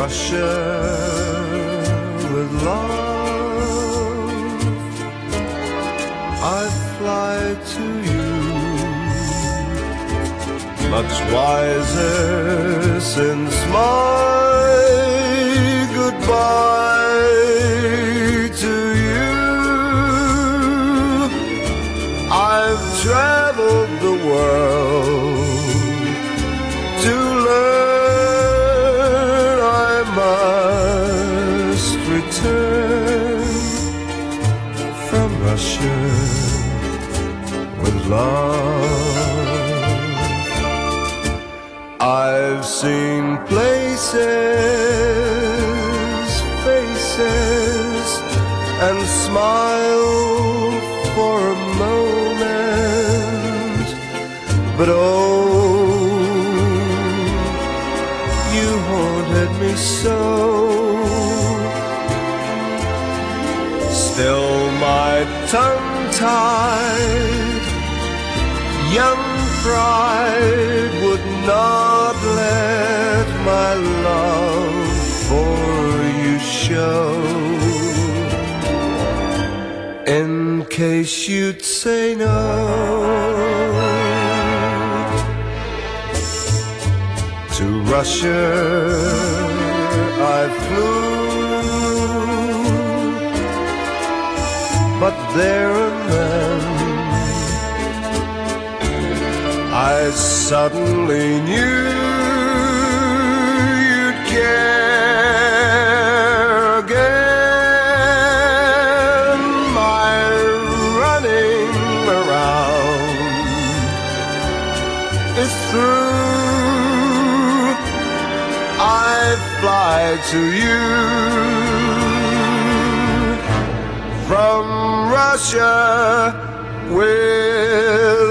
Russia with love. I fly to you, much wiser since my goodbye to you. I've traveled the world to learn I must return from Russia with love. I've seen places, faces, and smiled for a moment, but oh, you haunted me so. Still my tongue-tied young pride would not let my love for you show, in case you'd say no. To Russia I flew, but there and then I suddenly knew you'd care again. My running around is through. I fly to you from Russia with